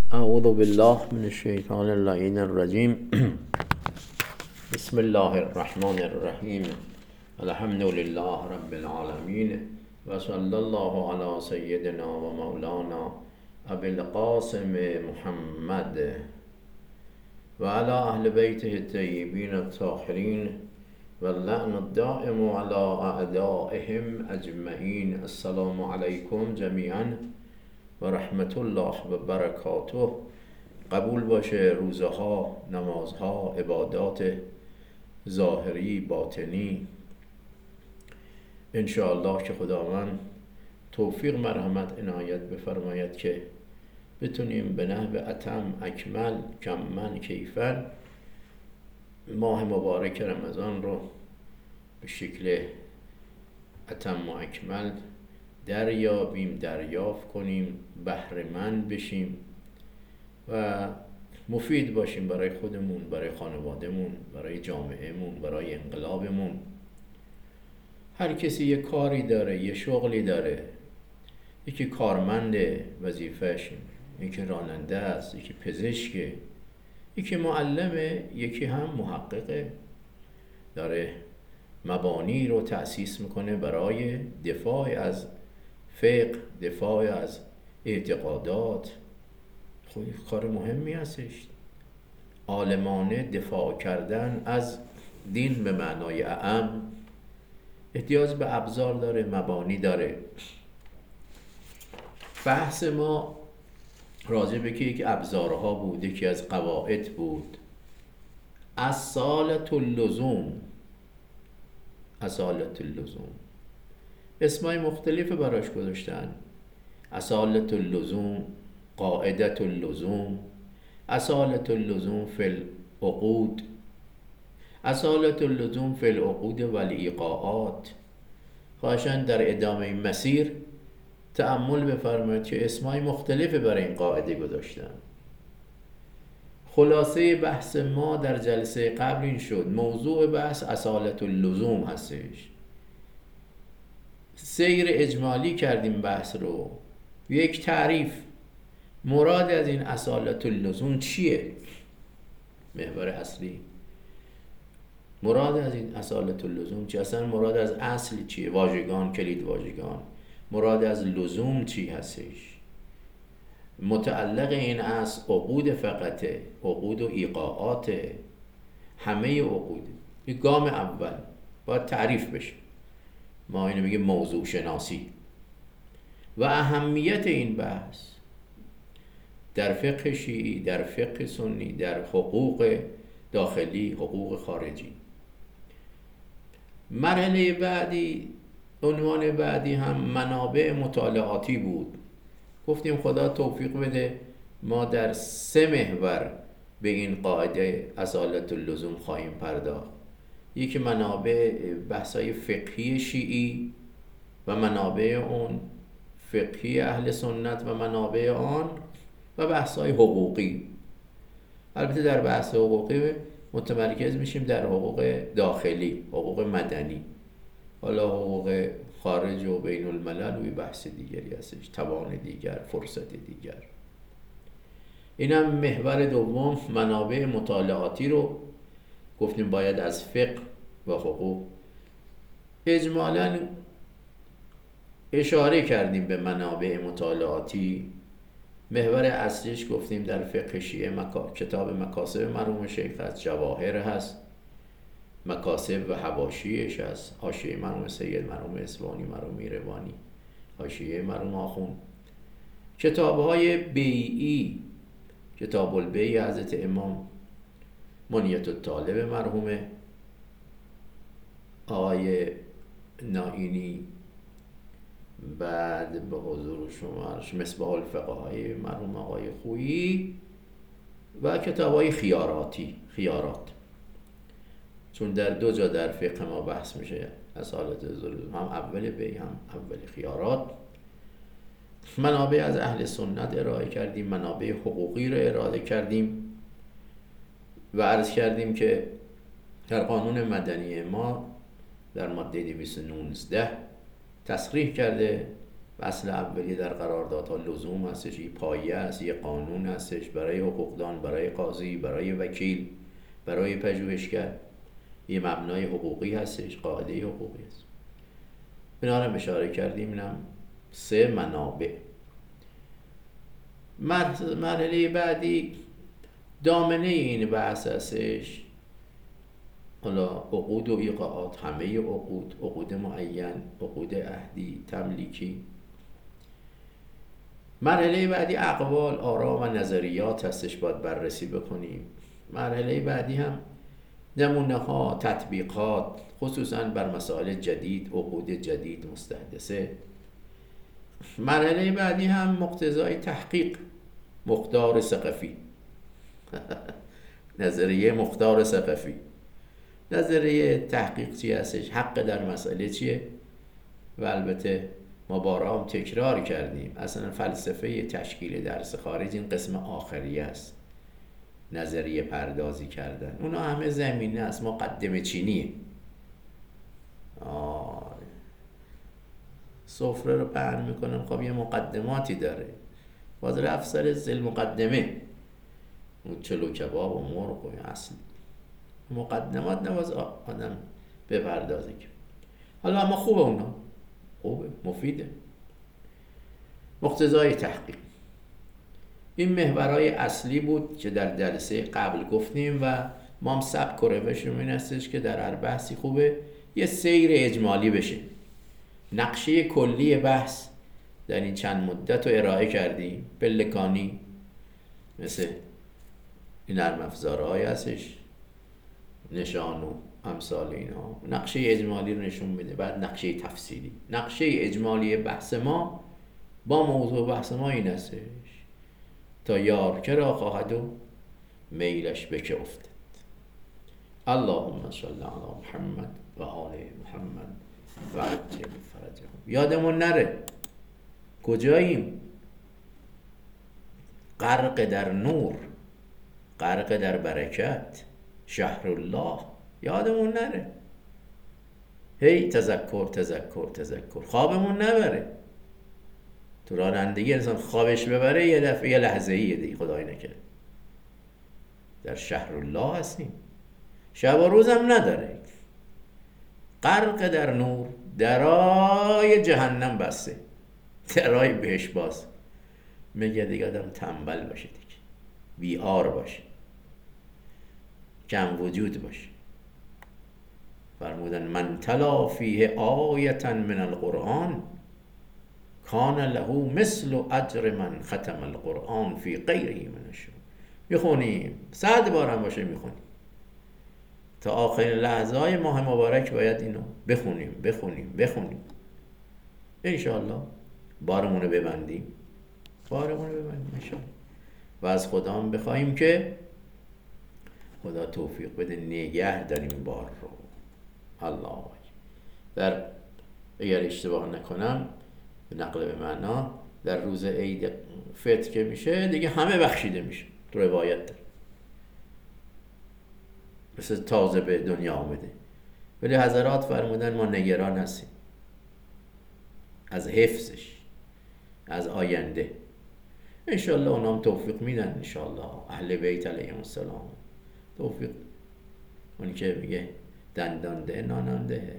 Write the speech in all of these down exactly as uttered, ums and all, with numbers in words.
اعوذ بالله من الشیطان اللعین الرجیم. بسم الله الرحمن الرحیم. الحمد لله رب العالمین و صلی الله علی سیدنا و مولانا ابی القاسم محمد و علی اهل بیته الطیبین الطاهرین و اللعن الدائم علی اعدائهم اجمعین. السلام علیکم جمیعا و رحمت الله و برکاته. قبول باشه روزه ها، نمازها، عبادات ظاهری باطنی انشاءالله که خداوند توفیق مرحمت عنایت بفرماید که بتونیم به نحو اتم اکمل کمن کیفن ماه مبارک رمضان رو به شکل اتم و اکمل دریابیم، دریافت کنیم، بهره‌مند بشیم و مفید باشیم برای خودمون، برای خانوادهمون، برای جامعهمون، برای انقلابمون. هر کسی یه کاری داره، یه شغلی داره. یکی کارمند وظیفه‌ش، یکی راننده است، یکی پزشکه، یکی معلمه، یکی هم محققه. داره مبانی رو تأسیس میکنه برای دفاع از فقه، دفاع از اعتقادات. خود کار مهمی هستش. عالمانه دفاع کردن از دین به معنای اعم احتیاج به ابزار داره، مبانی داره. بحث ما راجع به که یک ابزارها بود، یکی از قواعد بود. اصالت اللزوم، اصالت اللزوم اسمای مختلف براش گذاشتن. اصالت اللزوم، قاعدت اللزوم، اصالت اللزوم فی العقود، اصالت اللزوم فی العقود و الایقاعات. خواهشاً در ادامه مسیر تأمل بفرمایید که اسمای مختلف برای این قاعده گذاشتن. خلاصه بحث ما در جلسه قبل این شد. موضوع بحث اصالت اللزوم هستش. سیر اجمالی کردیم بحث رو. یک تعریف، مراد از این اصالت اللزوم چیه؟ محور اصلی مراد از این اصالت اللزوم چیه؟ اصلا مراد از اصل چیه؟ واژگان، کلید واژگان. مراد از لزوم چی هستش؟ متعلق این اصل عقود فقطه، عقود و ایقاعات، همه عقود. یک گام اول باید تعریف بشه. ما اینو میگه موضوع شناسی. و اهمیت این بحث در فقه شیعی، در فقه سنی، در حقوق داخلی، حقوق خارجی. مرحله بعدی، عنوان بعدی هم منابع مطالعاتی بود. گفتیم خدا توفیق بده ما در سه محور به این قاعده اصالت اللزوم خواهیم پرداخت. یکی منابع بحثای فقهی شیعی و منابع اون، فقهی اهل سنت و منابع آن، و بحثای حقوقی. البته در بحث حقوقی متمرکز میشیم در حقوق داخلی، حقوق مدنی. حالا حقوق خارج و بین الملل و بحث دیگری هستش، توان دیگر، فرصت دیگر. اینم محور دوم، منابع مطالعاتی رو گفتیم باید از فقه و حقوق. اجمالاً اشاره کردیم به منابع مطالعاتی. محور اصلیش گفتیم در فقه شیعه مکا... کتاب مکاسب مرحوم شیخ هست، جواهر هست، مکاسب و حواشیش هست، حاشیه مرحوم سید مرحوم اصفهانی، مرحوم میروانی، حاشیه مرحوم آخوند. کتاب‌های بیعی، کتاب البیع حضرت امام منیت الطالب مرحوم آقای نائینی، بعد به حضور شما مصباح الفقهای مرحوم آقای خویی، و کتاب‌های خیاراتی، خیارات. چون در دو جا در فقه ما بحث میشه اصالت اللزوم، هم اول بیع هم اول خیارات. منابع از اهل سنت ارائه کردیم، منابع حقوقی رو ارائه کردیم و عرض کردیم که در قانون مدنی ما در ماده دویست و نوزده تصریح کرده اصل اولی در قراردادها لزوم هستش، یه پایه هست، یه قانون هستش برای حقوقدان، برای قاضی، برای وکیل، برای پژوهشگر، یه مبنای حقوقی هستش، قاعده حقوقی هست. اینا رو اشاره کردیم. اینم سه منابع. مرحله بعدی دامنه این بحث هستش، حالا عقود و ایقاعات، همه عقود، عقود معین، عقود عهدی، تملیکی. مرحله بعدی اقوال، آرا و نظریات هستش، باید بررسی بکنیم. مرحله بعدی هم نمونه ها، تطبیقات، خصوصا بر مسائل جدید، عقود جدید مستحدثه. مرحله بعدی هم مقتضای تحقیق، مقدار ثقفی. نظریه مقدار ثقفی. نظریه تحقیق چی هستش؟ حق در مسئله چیه؟ و البته ما بارها هم تکرار کردیم اصلا فلسفه تشکیل درس خارج این قسم آخری است، نظریه پردازی کردن. اونا همه زمینه است، مقدمه چینیه. آه. سفره رو پهن میکنم، خب یه مقدماتی داره، باز رفت سر زل مقدمه، اون چلو کباب و مرغ و اصل مقدمات نباز آدم بپردازه. حالا اما خوبه، اونا خوبه، مفیده. مقتضای تحقیق، این محورهای اصلی بود که در جلسه قبل گفتیم و ما هم سبک و روشمون این هستش که در هر بحثی خوبه یه سیر اجمالی بشه. نقشه کلی بحث در این چند مدت رو ارائه کردیم، پلکانی، مثل این نرم افزارهای هستش، نشان و امثال اینا. نقشه اجمالی رو نشون میده، بعد نقشه تفصیلی. نقشه اجمالی بحث ما با موضوع بحث ما این هستش: تا یار که را خواهد و میلش به که افتد. اللهم صل علی محمد و آل محمد و عجل فرجهم. یادمون نره کجاییم؟ غرق در نور، غرق در برکت، شهر الله. یادمون نره، هی تذکر تذکر تذکر، خوابمون نبره. تو رانندگی انسان خوابش ببره یه دفعه یه لحظه ایه دیگه، خدای نکرد. در شهر الله هستیم، شب و روزم نداره. غرق در نور، درای جهنم بسته، درای بهش باز. میگه دیگه آدم تنبل باشه دیگه، بیار باشه، کم وجود باشه. فرمودن من تلا فیه آیة من القرآن کان له مثل اجر من ختم القرآن فی غیره من الشهور. میخونیم، صد بارم باشه میخونیم، تا آخرین لحظه های ماه مبارک باید اینو بخونیم بخونیم بخونیم. انشاءالله بارمونو ببندیم، بارمونو ببندیم انشاءالله. و از خدا هم بخواهیم که خدا توفیق بده نگه داریم بار رو. الله. در اگر اشتباه نکنم به نقل به معنا در روز عید فطر که میشه دیگه همه بخشیده میشه، تو روایت داره، مثل تازه به دنیا آمده. ولی حضرات فرمودن ما نگران هستیم از حفظش، از آینده. انشالله اونام توفیق میدن، انشالله اهل بیت علیهم السلام توفیق. اونی که میگه دندان ده نانان ده.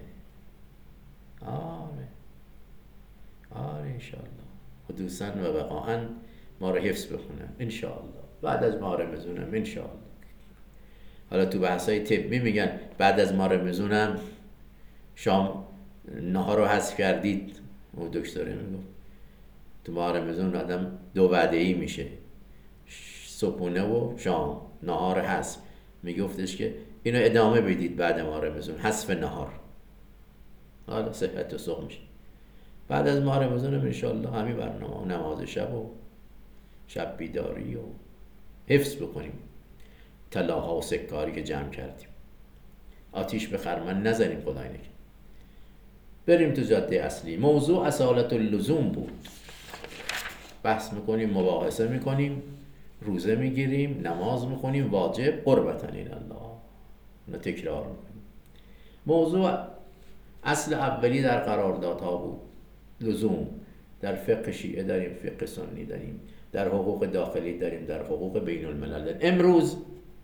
آره آره انشالله حدوثاً و بقاعاً ما رو حفظ بخونن انشالله. بعد از ماه رمضانم انشالله. حالا تو بحثای طبی میگن بعد از ماه رمضانم شام نهار رو حذف کردید. اون دکتره میگفت تو ماه رمضان آدم دو وعده ای میشه، صبحونه و شام، نهار حذف. میگفتش که اینو ادامه بدید بعد ماه رمضان، حذف نهار، حالا صحت و سوق میشه. بعد از ماه رمضان ان شاءالله همین برنامه، نماز شب و شب بیداری و حفظ بکنیم طلاها و سکاری که جمع کردیم. آتیش به خرمن نزنیم خدای نکنه. بریم تو جاده اصلی. موضوع اصالت اللزوم بود. بحث میکنیم، مباحثه میکنیم، روزه میگیریم، نماز میخونیم، واجب، قربتن الى الله. اونو تکرار میکنیم. موضوع اصل اولی در قراردادها بود، لزوم. در فقه شیعه داریم، فقه سنی داریم، در حقوق داخلی داریم، در حقوق بین الملل داریم. امروز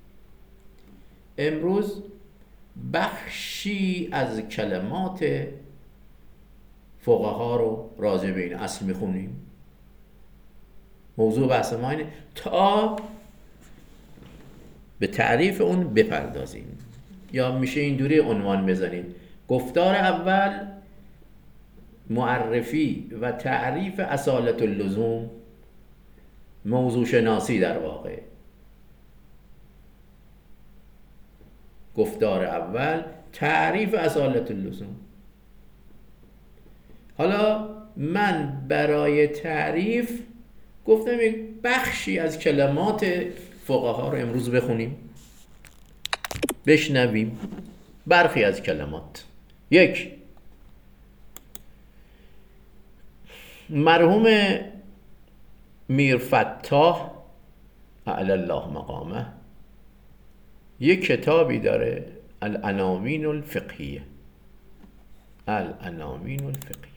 امروز بخشی از کلمات فقها رو راجع به این اصل میخونیم. موضوع بحث ما اینه تا به تعریف اون بپردازیم، یا میشه اینجوری عنوان بزنیم: گفتار اول معرفی و تعریف اصالت اللزوم، موضوع شناسی در واقع. گفتار اول تعریف اصالت اللزوم. حالا من برای تعریف گفتم یک بخشی از کلمات فقها رو امروز بخونیم، بشنویم. برخی از کلمات: یک، مرحوم میرفتاح اعلی الله مقامه یک کتابی داره، العناوین الفقهیه. العناوین الفقهیه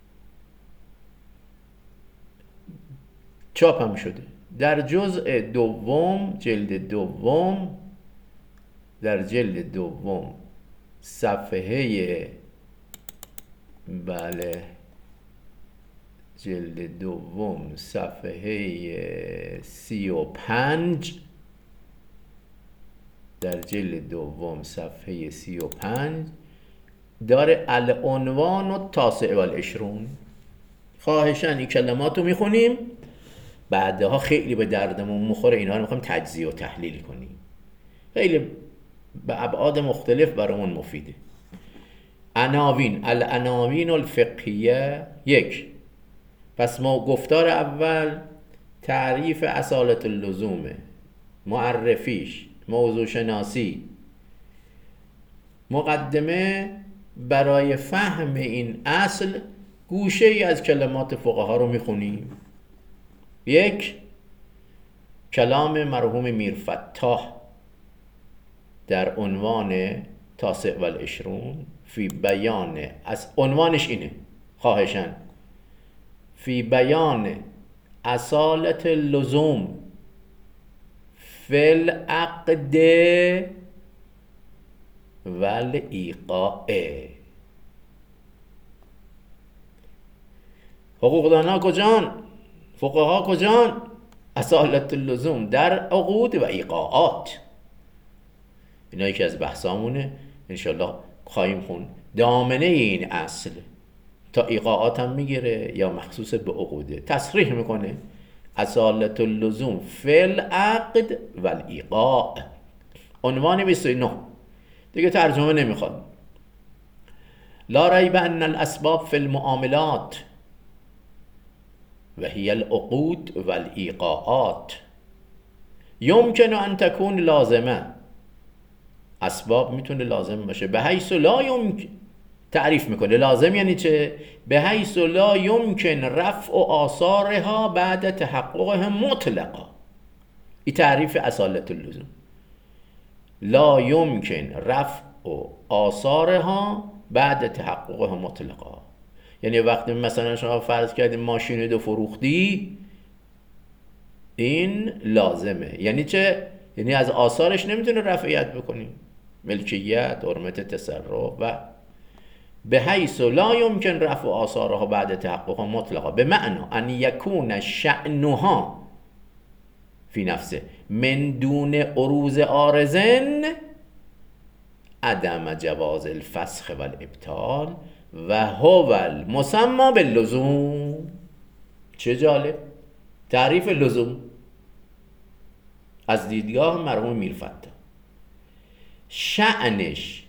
چاپ هم شده در جزء دوم، جلد دوم، در جلد دوم صفحه بله جلد دوم صفحه سی و پنج در جلد دوم صفحه سی و پنج داره العنوان التاسع والعشرون. خواهشاً این کلمات رو میخونیم، بعدها خیلی به دردمون مخوره، اینا رو میخوایم تجزیه و تحلیل کنیم، خیلی به ابعاد مختلف برامون مفیده. عناوین، العناوین الفقهیه. یک، پس ما گفتار اول تعریف اصالت اللزومه، معرفیش، موضوع شناسی. مقدمه برای فهم این اصل گوشه ای از کلمات فقها رو میخونیم. یک، کلام مرحوم میرفتاح در عنوان تاسع والعشرون فی بیان، از عنوانش اینه خواهشاً، فی بیان اصالت اللزوم فی العقد والایقاع. حقوقدانا کجان؟ فقها کجان؟ اصالت اللزوم در عقود و ایقاعات. اینا یکی از بحثامونه، انشالله خواهیم خون. دامنه این اصل تا ایقاعات هم میگیره یا مخصوص به عقوده، تصریح میکنه اصالت اللزوم فی العقد والایقاع. عنوان بیست و نه دیگه ترجمه نمیخواد. لا ریب ان الاسباب فی المعاملات و هی العقود والایقاعات یمکن ان تکون لازمه. اسباب میتونه لازم باشه، به حیث لا یمکن، تعریف میکنه لازم یعنی چه؟ به حیث لا یمکن رفع آثارها بعد تحققها مطلقا. این تعریف اصالت اللزوم. لا یمکن رفع آثارها بعد تحققها مطلقا، یعنی وقتی مثلا شما فرض کردیم ماشین دو فروختی، این لازمه. یعنی چه؟ یعنی از آثارش نمیتونه رفعیت بکنیم، ملکیت، حرمت تصرف. و به حیث لا یمکن رفع آثارها بعد تحققها مطلقا، به معنی ان یکون شأنها فی نفسه من دون عروض عارضن عدم جواز الفسخ والابطال و هو المسمى باللزوم. چه جالب، تعریف لزوم از دیدگاه مرحوم میرفتاح. شأنش،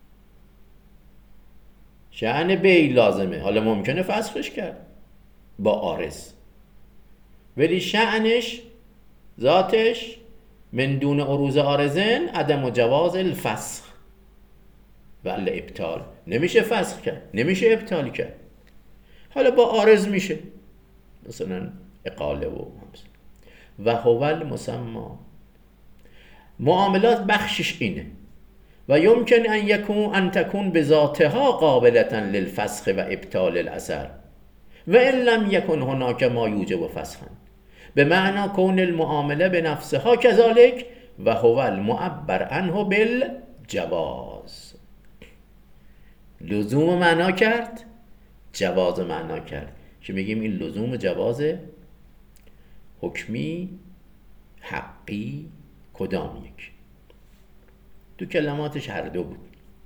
شأن بی لازمه، حالا ممکنه فسخش کرد با عارض، ولی شأنش، ذاتش، من دون عروض عارضن عدم جواز الفسخ و الابطال. نمیشه فسخ کرد، نمیشه ابطال کرد. حالا با عارض میشه، مثلا اقاله و و هو المسمى. معاملات بخشش اینه. و یمکن ان یکون ان تکون بذاتها قابلة للفسخ و ابطال الاثر. و ان لم یکن هناک ما یوجب فسخا، به معنا کون المعامله به نفسها کذالک و هو المعبر عنه بالجواز. لزوم معنا کرد، جواز معنا کرد، که میگیم این لزوم جواز حکمی حقی کدام یک؟ تو کلماتش هر دو بود،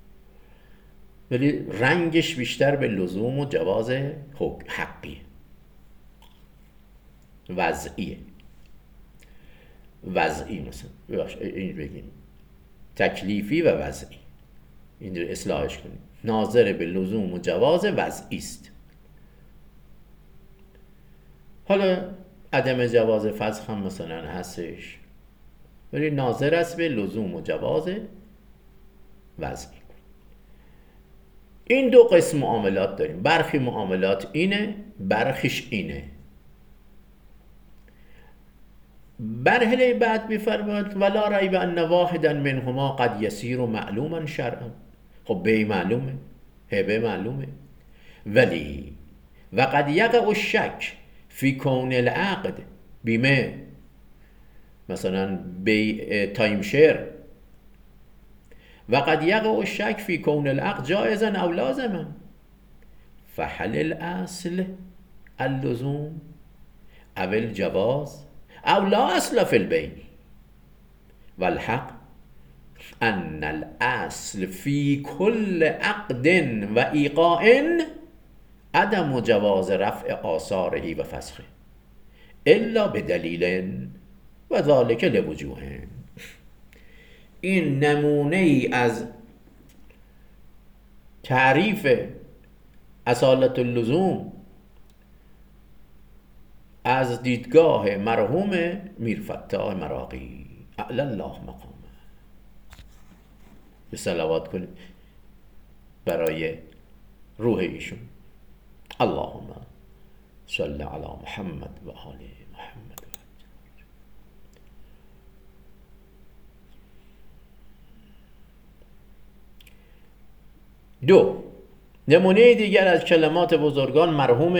ولی رنگش بیشتر به لزوم و جواز حقی وضعیه. وضعی مثلا این بگیم تکلیفی و وضعی، اینجور اصلاحش کنیم. ناظر به لزوم و جواز وضعی است. حالا عدم جواز فسخ هم مثلا هستش، ولی ناظر است به لزوم و جواز وضعی. این دو قسم معاملات داریم. برخی معاملات اینه، برخیش اینه. برهله بعد می‌فرماید ولا ریب ان واحدا منهما قد یسیر معلوما شرعا. خب بی معلومه، هبه معلومه، ولی و قد یقع الشک فی کون العقد بیمه، مثلا بی تایم شیر، و قد یقع الشک فی کون العقد جائزا او لازما، فهل الاصل اللزوم او الجواز او لا اصل فی البیع، والحق ان الاصل فی کل عقد و ایقاع عدم جواز رفع آثاره و فسخه الا بدلیل و ذلک لوجوه. این نمونه ای از تعریف اصالت اللزوم از دیدگاه مرحوم میرفتاح مراغی اعلی الله مقامه. به صلوات کنید برای روح ایشون. اللهم صل علی محمد و آل محمد. دو، نمونه دیگر از کلمات بزرگان مرحوم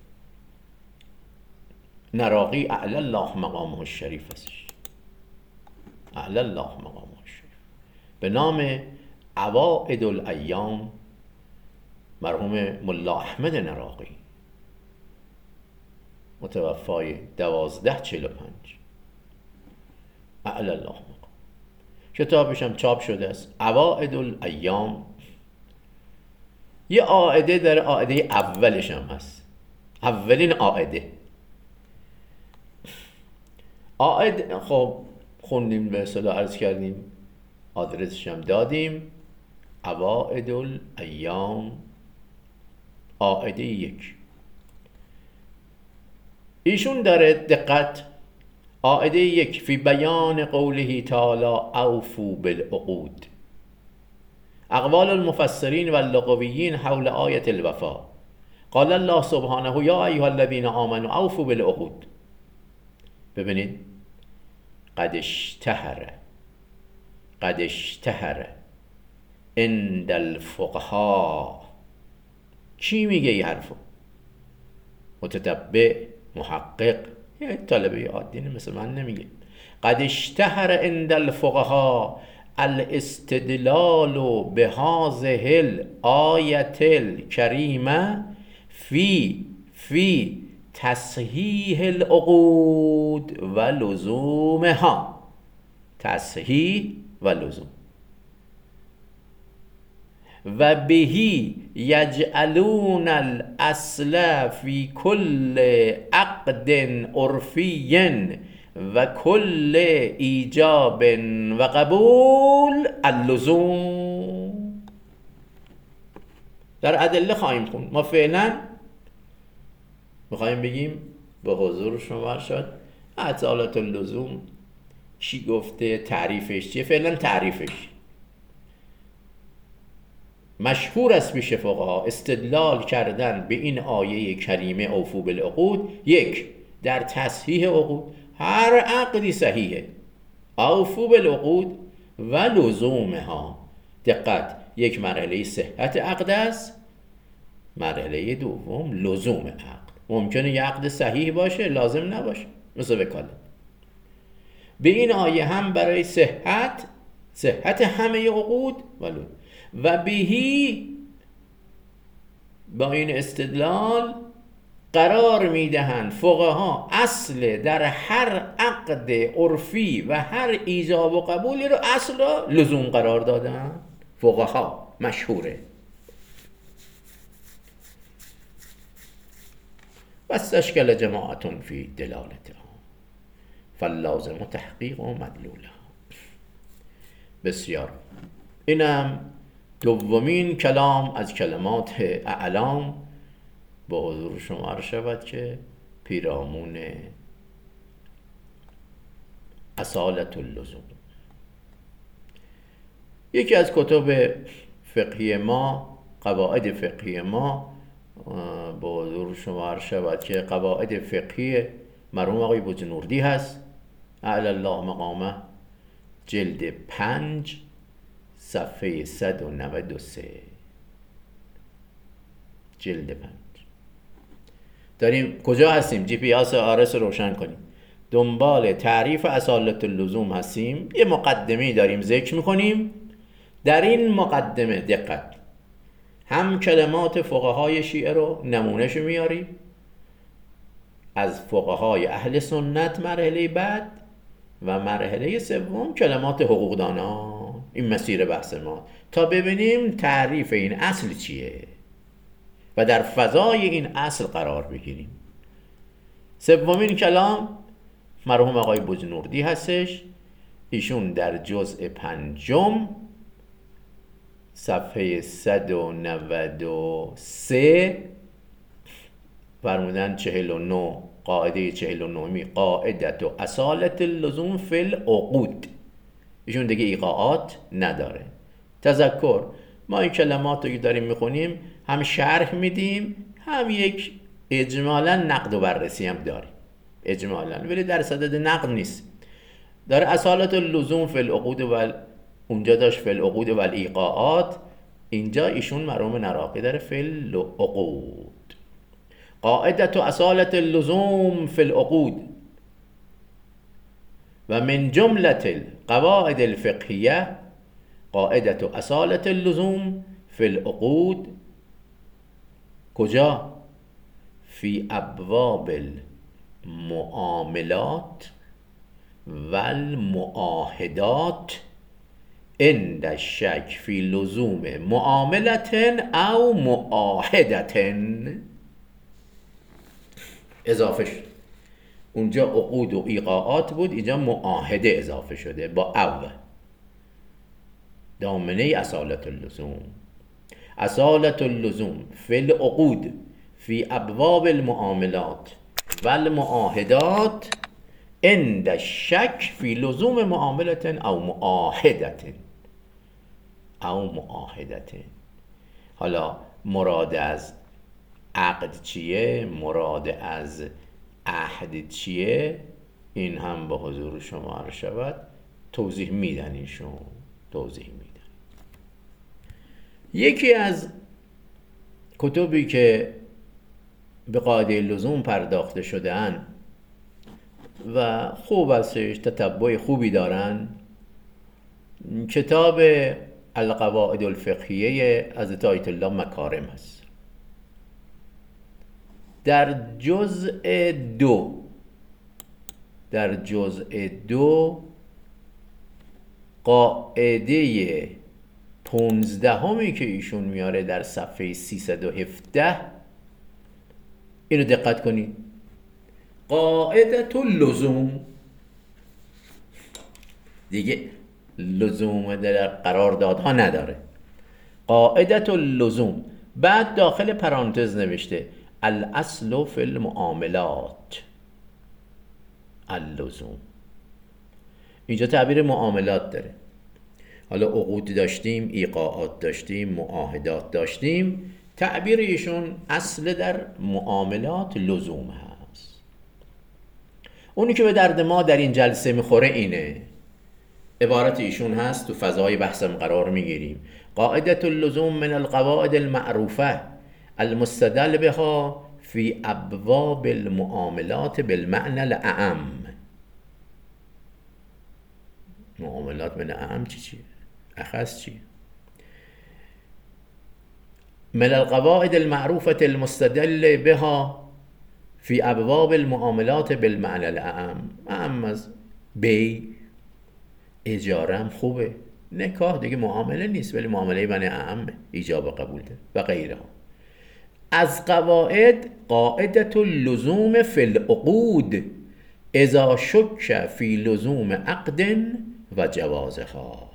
نراقی اعلی الله مقامه الشریف است. اعلی الله مقامه الشریف به نام عوائد الایام، مرحوم ملا احمد نراقی متوفای دوازده چهل و پنج اعلی الله مقام. کتابش هم چاپ شده است، عوائد الایام. یه عائده در عائده اولش هم هست، اولین عائده. عائد خب خوندیم، به اصطلاح عرض کردیم، آدرسش هم دادیم. عوائد الایام عائده یک. ایشون داره دقت. عائده یک فی بیان قوله تعالی اوفوا بالعقود. اقوال المفسرین و اللغویین حول آیت الوفا. قال الله سبحانه یا ایها الذین آمنوا اوفوا بالعقود. ببینید قد اشتهر قد اشتهر عند الفقهاء. چی میگه این حرفو؟ متتبع، محقق، یه طالبه عادی مثل من نمیگه. قد اشتهر عند الفقهاء الاستدلال بهذه الآیة الکریمه فی فی تصحیح العقود و لزومها. تصحیح و لزوم. و بهی یجعلون الاصل فی کل عقد عرفی و کل ایجاب و قبول اللزوم. در ادله خواهیم خوند. ما فعلا میخوایم بگیم به حضور شما شد اصالت اللزوم چی گفته، تعریفش چیه. فعلا تعریفش مشهور است پیش فقها استدلال کردن به این آیه کریمه اوفوا بالعقود. یک، در تصحیح عقود، هر عقدی صحیحه. اوفوا بالعقود و لزومها. دقت، یک مرحله صحت عقد است مرحله دوم لزوم عقد. ممکنه یه عقد صحیح باشه، لازم نباشه، مثل وکالت. به این آیه هم برای صحت صحت همه عقود ولو و بهی، با این استدلال قرار میدهند فقها اصل در هر عقد عرفی و هر ایجاب و قبولی رو اصل را لزوم قرار دادن. فقها مشهوره. واستشکل جماعة فی دلالتها فاللازم تحقیق و مدلولها. بسیار. اینم دومین کلام از کلمات اعلام با حضور شما عرض شود که پیرامون اصالت اللزوم. یکی از کتب فقهی ما، قواعد فقهی ما، با حضور شما عرض شود که قواعد فقهی مرحوم آقای بجنوردی هست، اعلی الله مقامه، جلد پنج صفحه صد و نود و سه. جلد پنج. داریم کجا هستیم؟ جی پی اس آرس روشن کنیم. دنبال تعریف اصالت اللزوم هستیم. یه مقدمه داریم ذکر میکنیم. در این مقدمه دقت، هم کلمات فقهای شیعه رو نمونهشو میاریم، از فقهای اهل سنت مرحله بعد، و مرحله سوم کلمات حقوقدانان. این مسیر بحث ما تا ببینیم تعریف این اصل چیه و در فضای این اصل قرار بگیریم. سومین کلام مرحوم آقای بجنوردی هستش. ایشون در جزء پنجم صفحه صد و نود و سه فرمودن چهل و نه، قاعده چهل و نهمی، قاعدت و اصالت اللزوم فی العقود. ایشون دیگه ایقاعات نداره. تذکر، ما این کلمات رو که داریم میخونیم هم شرح میدیم، هم یک اجمالا نقد و بررسی هم داریم اجمالا، ولی در صدد نقد نیست. داره اصالت اللزوم فی العقود و اونجا داشت فی العقود و الایقاعات، اینجا ایشون مرحوم نراقی داره فی العقود. قاعدت و اصالت اللزوم فی العقود و من جملة القواعد الفقهیه قاعدت و اصالت اللزوم فی العقود. کجا؟ فی ابواب المعاملات و المعاهدات عند الشک فی لزوم معاملت او معاهدت. اضافه شد. اونجا عقود و ایقاعات بود، اینجا معاهده اضافه شده با او. دامنه اصالت اللزوم. اصالت اللزوم فی العقود فی ابواب المعاملات و المعاهدات عند الشک فی لزوم معاملت او معاهدت او معاهدت. حالا مراد از عقد چیه؟ مراد از عهد چیه؟ این هم به حضور شما عرض شود توضیح میدن. ایشون توضیح میدن. یکی از کتبی که به قاعده لزوم پرداخته شده‌اند و خوب هستش، تتبع خوبی دارن، کتاب القواعد الفقهیه از آیت الله مکارم هست. در جزء دو در جزء دو قاعده پونزدهمی که ایشون میاره در صفحه سیصد و هفده، اینو دقت کنید. قاعدت اللزوم، دیگه لزوم در قراردادها نداره. قاعدت اللزوم، بعد داخل پرانتز نوشته الاصل فی المعاملات اللزوم. اینجا تعبیر معاملات داره. حالا عقود داشتیم، ایقاعات داشتیم، معاهدات داشتیم. تعبیر ایشون اصل در معاملات لزوم هست. اونی که به درد ما در این جلسه میخوره اینه. عبارت ایشون هست، تو فضای بحثم قرار میگیریم. قاعدت اللزوم من القواعد المعروفه المستدل بها فی ابواب المعاملات بالمعنى الاعم. معاملات من اعم چی چیه؟ اخص چیه؟ من القواعد المعروفة المستدل بها فی ابواب المعاملات بالمعنى الاعم. اعم از بی، اجاره هم خوبه، نکاح دیگه معامله نیست ولی معامله من اعمه، ایجاب و قبول ده و غیره. از قواعد قاعدة اللزوم فی العقود اذا شک فی لزوم عقد و جوازها.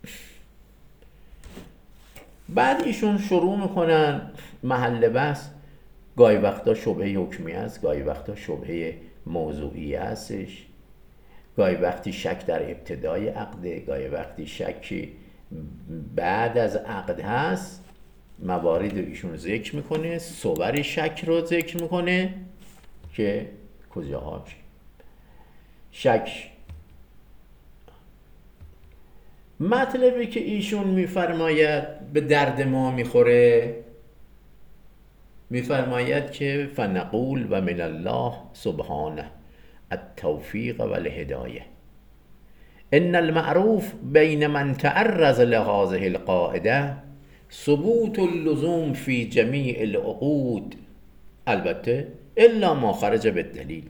بعد ایشون شروع میکنن محل بحث. گاهی وقتا شبهه حکمی است، گاهی وقتا شبهه موضوعی هستش، گاهی وقتی شک در ابتدای عقده، گاهی وقتی شکی بعد از عقد هست. موارد رو ایشون ذکر میکنه، صور شک رو ذکر میکنه که کجاها شک. مطلبی که ایشون میفرماید به درد ما میخوره، میفرماید که فنقول و من الله سبحانه التوفیق و الهدایه ان المعروف بین من تعرض لهذه القاعده ثبوت اللزوم فی جمیع العقود، البته الا ما خرج بالدلیل.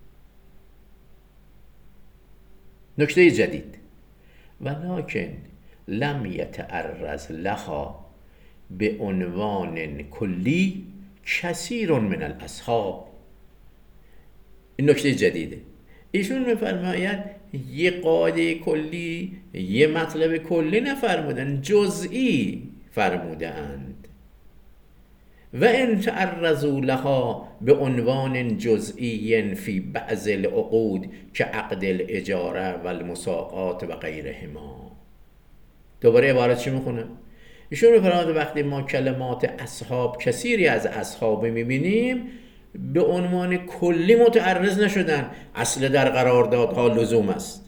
نکته جدید، ولكن لم يتعرض لها به عنوان کلی کثیر من الاصحاب. این نکته جدیده. ایشون میفرماید یه قاعده کلی، یه مطلب کلی نفرمودن، جزئی فرمودند. و ان تعرضوا لها به عنوان جزئی فی بعض العقود که عقد الاجاره و المساقات و غیرهما. دوباره عبارت چی میخونه؟ ایشون میفرماید وقتی ما کلمات اصحاب، کثیری از اصحاب میبینیم، به عنوان کلی متعرض نشدن، اصل در قراردادها لزوم است.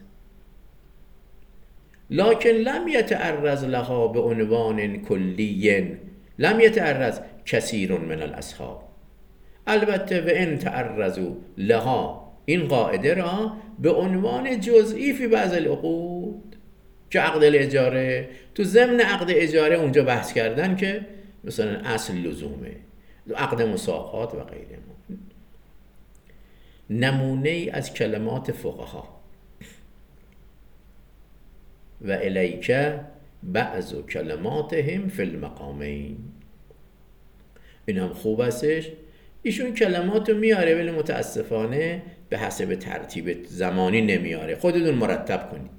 لکن لم یتعرض لها به عنوان کلی، لم یتعرض کثیر من الاصحاب. البته و ان تعرضوا لها، این قاعده را به عنوان جزئی فی بعض العقود که عقد الاجاره، تو ضمن عقد اجاره اونجا بحث کردن که مثلا اصل لزومه، عقد مساقات و غیره. نمونه ای از کلمات فقها. و الیک بعض کلماتهم فی المقامین. این هم خوب استش. ایشون کلماتو میاره ولی متاسفانه به حسب ترتیب زمانی نمیاره، خودتون مرتب کنید.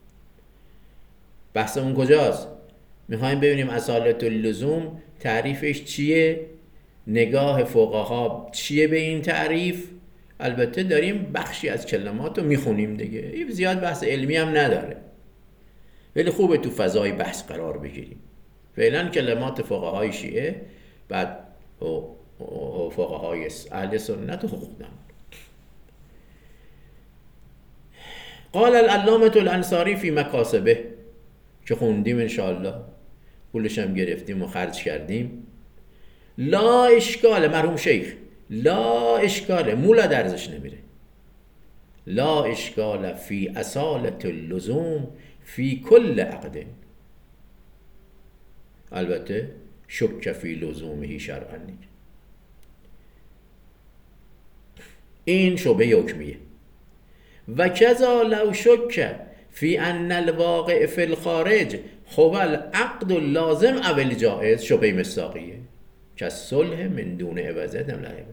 بحثمون کجاست؟ میخوایم ببینیم اصالت اللزوم تعریفش چیه، نگاه فقها چیه به این تعریف. البته داریم بخشی از کلمات رو میخونیم دیگه، این زیاد بحث علمی هم نداره ولی خوبه تو فضای بحث قرار بگیریم. فعلا کلمات فقهای شیعه، بعد فقهای اهل سنت و حقوقدان. قال العلامة الانصاری فی مکاسبه که خوندیم انشاءالله، پولش هم گرفتیم و خرج کردیم. لا اشکال، مرحوم شیخ، لا اشکال، مولا درزش نمیره. لا اشکال فی اصالت اللزوم فی کل عقد. البته شک فی لزومه شرعا. این شبهه حکمیه. و کذا لو شک فی ان الواقع فی الخارج هو العقد اللازم او الجائز، شبهه مصداقیه که صلح من دون عوضت هم لعبه.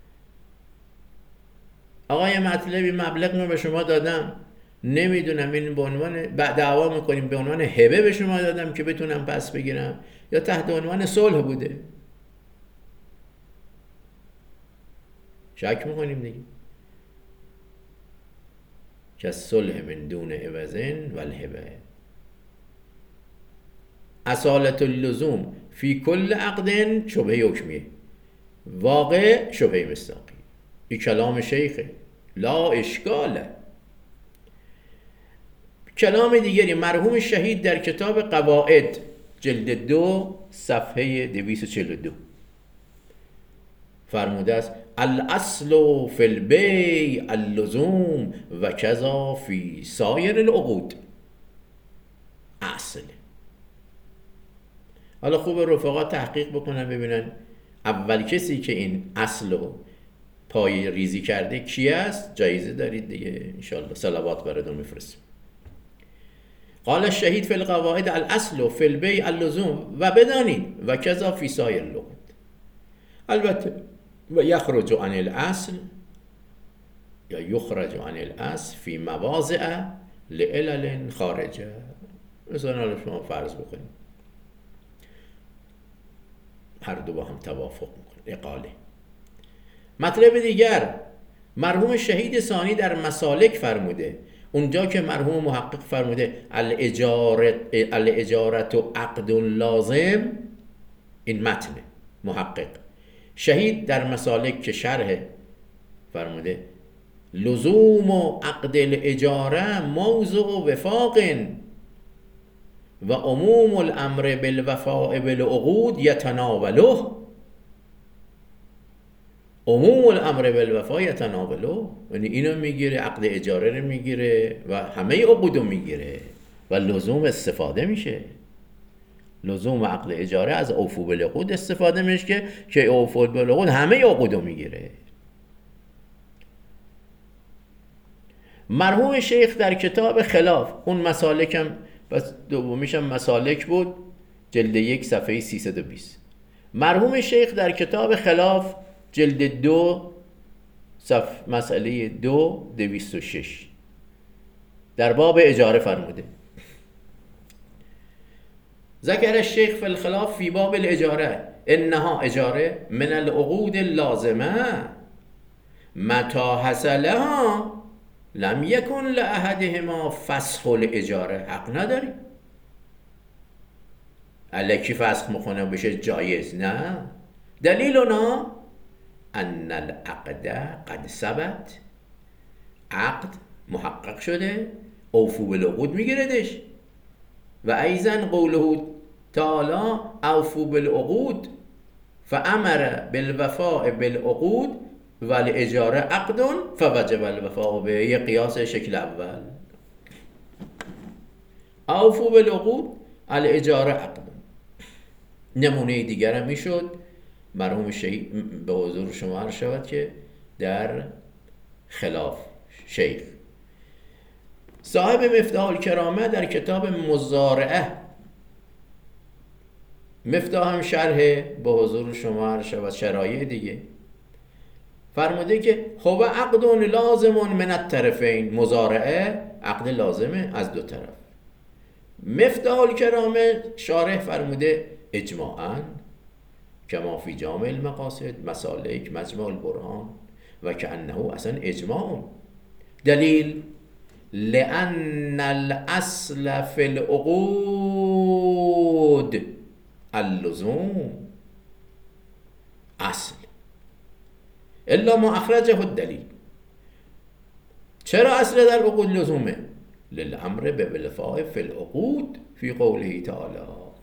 آقای مطلبی مبلغ رو به شما دادم، نمیدونم این به عنوان بعد دعوا میکنیم به عنوان هبه به شما دادم که بتونم پس بگیرم یا تحت عنوان صلح بوده. شک میکنیم دیگه. که صلح من دون عوضن و الهبه. اصالت اللزوم فی کل عقد شبهه حکمیه، واقع شبهه مصداقی. این کلام شیخه، لا اشکاله. کلام دیگری مرحوم شهید در کتاب قواعد جلد دو صفحه دویست و چهل و دو فرموده است الاصل فی البیع اللزوم و کذا فی سایر العقود. اصل. حالا خوب رفقا تحقیق بکنن ببینن اول کسی که این اصل رو پای ریزی کرده کی است؟ جایزه دارید دیگه انشالله، صلوات براتون میفرستیم. قال الشهید فی القواعد الاصل فی البیع اللزوم و بدانید و کذا فی سایر العقود. البته و یخرج عن الاصل یا یخرج عن الاصل فی مواضع لعلل خارجه. مثلا حالا شما فرض بکنید هر دو با هم توافق میکنه اقاله. مطلب دیگر، مرحوم شهید ثانی در مسالک فرموده، اونجا که مرحوم محقق فرموده الاجارت الاجارت و عقد لازم، این متن محقق. شهید در مسالک که شرح فرموده لزوم و عقد الاجاره موضوع وفاق و عموم الامر بالوفاء بالعقود یتناوله. عموم الامر بالوفاء یتناوله یعنی اینو میگیره، عقد اجاره رو میگیره و همه عقود رو میگیره و لزوم استفاده میشه. لزوم عقد اجاره از اوفو بالعقود استفاده میشه که که اوفو بالعقود همه عقود رو میگیره. مرحوم شیخ در کتاب خلاف، اون مسالکم بس دومیشم مسالک بود، جلد یک صفحه سیصد و بیست. مرحوم شیخ در کتاب خلاف جلد دو صف مسئله دو دویست و شش در باب اجاره فرموده ذکر الشیخ فی الخلاف فی باب الاجاره انها اجاره من العقود اللازمه متى حصلها لم یکن لأحدهما فسخ الاجاره. حق نداری الکی فسخ میکنه بشه جایز، نه. دلیلنا ان العقد قد ثبت، عقد محقق شده، اوفو بالعقود میگیردش. و ایضا قوله تعالی اوفو بالعقود فامر بالوفاء بالعقود والاجاره عقد فوجب الوفاء به. یه قیاس شکل اول، اوفو بالعقود الاجاره عقد. نمونه دیگر هم میشد مرحوم شیخ به حضور شما عرض شود که در خلاف شیخ صاحب مفتاح الکرامه در کتاب مزارعه، مفتاح هم شرح به حضور شما عرض شود شرایع دیگه، فرموده که هو عقد لازم من الطرفین. مزارعه عقد لازمه از دو طرف. مفتاح الکرامه شارح فرموده اجماعاً کما فی جامع المقاصد مسالک مجمع البرهان و که انه اصلا اجماع. دلیل لأن الاصل فی العقود اللزوم، اصل الا ما اخرجه الدلیل. چرا اصل در عقود لزومه؟ للامر بالوفاء فی العقود فی قوله تعالی.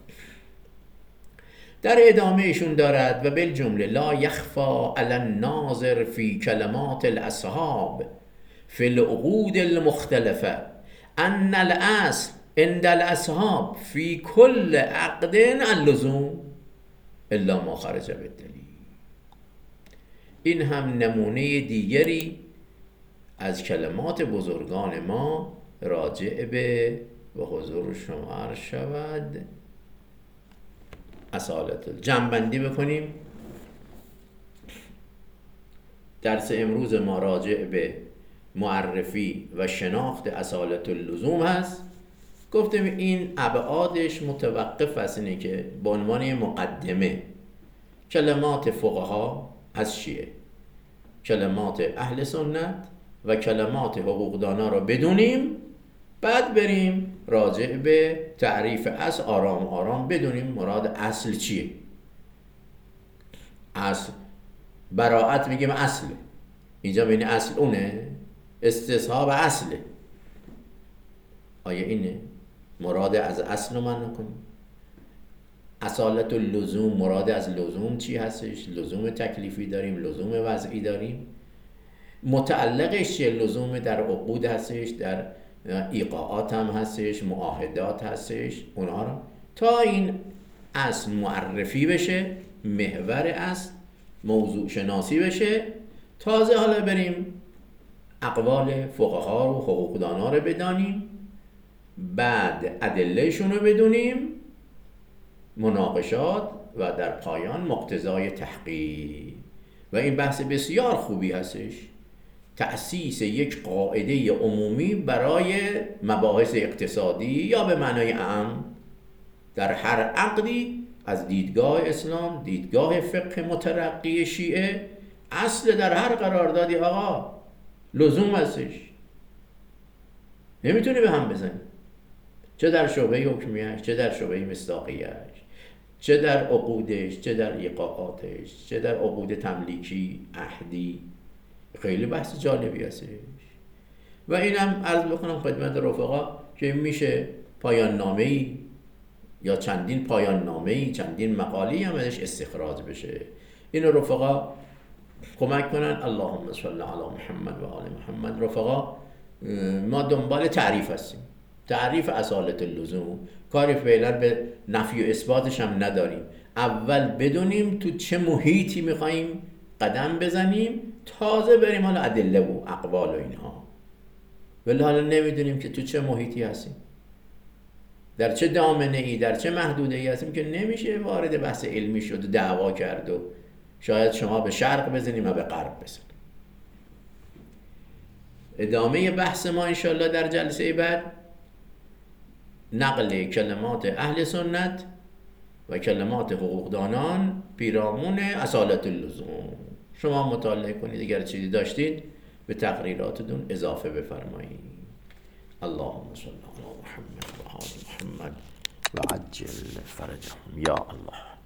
در ادامه ایشون دارد و بالجمله لا یخفا علی الناظر فی کلمات الاصحاب فی العقود المختلفه ان الاصل عند الاصحاب فی کل عقد اللزوم الا ما خرج بالدلیل. این هم نمونه دیگری از کلمات بزرگان ما راجع به به حضور شما عرض شود اصالت. جمع‌بندی بکنیم. درس امروز ما راجع به معرفی و شناخت اصالت اللزوم هست. گفتم این ابعادش متوقف است اینه که به عنوان مقدمه کلمات فقها از شیعه، کلمات اهل سنت و کلمات حقوقدانا را بدونیم، بعد بریم راجع به تعریف اصل آرام آرام بدونیم مراد اصل چیه. اصل براءت میگیم اصله، اینجا ببین اصل اونه، استصحاب اصله. آیا اینه مراد از اصل رو من نکنیم؟ اصالت اللزوم، مراد از لزوم چی هستش؟ لزوم تکلیفی داریم، لزوم وضعی داریم. متعلقش چیه؟ لزوم در عقود هستش، در ایقاعات هم هستش، معاهدات هستش. اونها رو تا این اصل معرفی بشه، محور اصل موضوع شناسی بشه، تازه حالا بریم اقوال فقها و حقوقدانا رو بدانیم، بعد ادلهشون رو بدونیم، مناقشات و در پایان مقتضای تحقیق. و این بحث بسیار خوبی هستش، تأسیس یک قاعده عمومی برای مباحث اقتصادی یا به معنای اعم در هر عقدی از دیدگاه اسلام، دیدگاه فقه مترقی شیعه. اصل در هر قراردادی آقا لزوم هستش، نمیتونی به هم بزنی، چه در شعبه حکمیش، چه در شعبه مصداقیش، چه در عقودش، چه در ایقاعاتش، چه در عقود تملیکی عهدی. خیلی بحث جالبی هستش. و اینم عرض بکنم خدمت رفقا که میشه پایان نامه‌ای یا چندین پایان نامه‌ای، چندین مقالی هم ازش استخراج بشه. این رفقا کمک کنن. اللهم صل علی محمد و آل محمد. رفقا ما دنبال تعریف هستیم، تعریف اصالت اللزوم. کاری فعلا به نفی و اثباتش هم نداریم. اول بدونیم تو چه محیطی میخواییم قدم بزنیم، تازه بریم حالا ادله و اقوال و اینها. ولی حالا نمیدونیم که تو چه محیطی هستیم، در چه دامنه ای، در چه محدوده ای هستیم، که نمیشه وارد بحث علمی شد و دعوا کرد و شاید شما به شرق بزنیم و به غرب بزنیم. ادامه بحث ما انشاءالله در جلسه بعد نقل کلمات اهل سنت و کلمات حقوقدانان پیرامون اصالت اللزوم. شما مطالعه کنید، اگر چیزی داشتید به تقریراتتون اضافه بفرمایید. اللهم صل علی محمد و آل محمد و عجل فرجهم یا الله.